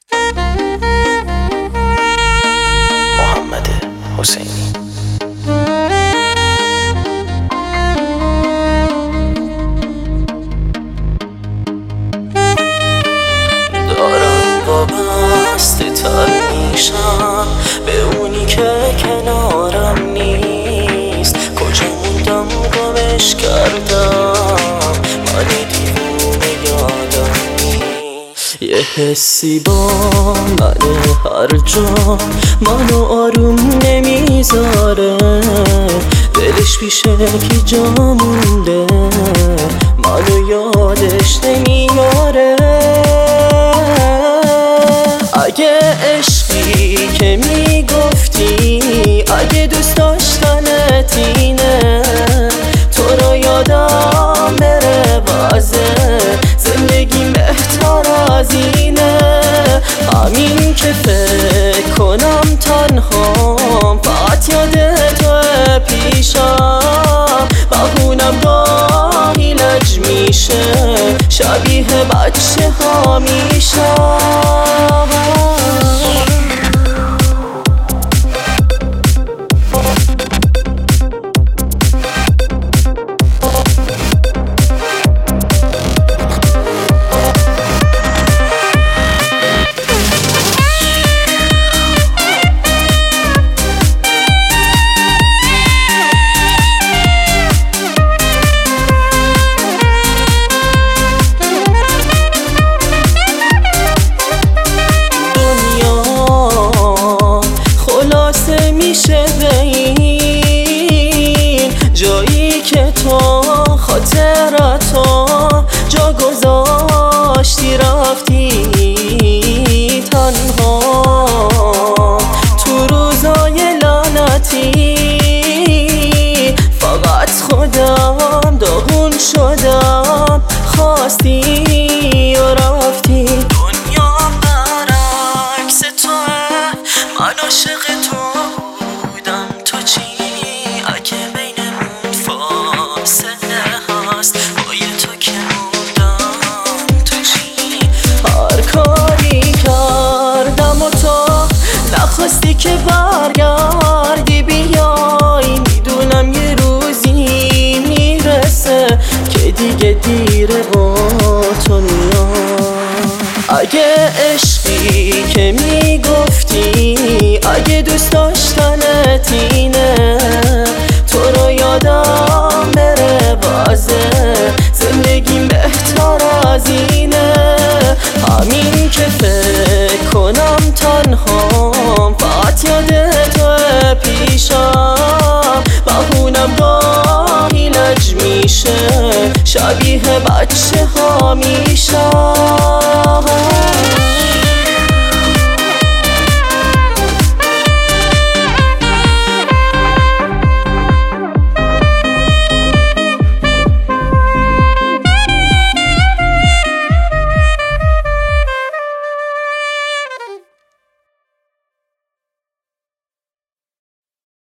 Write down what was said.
محمد حسینی. دارم وابسته تر میشم به اونی که کنارم نیست. کجا موندم گمش کردم، من دیوونه یادم نیست. یه حسی با منه هر جا منو آروم نمیذاره. دلش پیشه کی جا مونده، منو یادش نمیاره. اگه عشقی که میگفتی، اگه دوست داشتنت اینه، تو رو یادم بره بازه زندگی بهتر از اینه. همین که فکر کنم تنهام، فقط یاد تو پیشم. بهونم گاهی لج میشه، شبیه بچه ها میشم. میشه به این جایی که تو خاطراتو جا گذاشتی، رفتی تنها تو روزای لعنتی. فقط خودم داغون شدم، خواستی و رفتی. دنیا برعکس توه، من عاشق تو بودم. تو چی؟ اگه بینمون فاصله هست، با یه تو که موندم. تو چی؟ هر کاری کردم و تو نخواستی که برگردی بیای. میدونم یه روزی میرسه که دیگه دیره و تو میای. اگه عشقی که میگفتی، اگه دوست داشتنت اینه، تو رو یادم بره بازه زندگیم بهتر از اینه. همین که فکر کنم تنهام، فقط یاد تو پیشم. بهونم گاهی لج میشه، شبیه بچه ها میشم.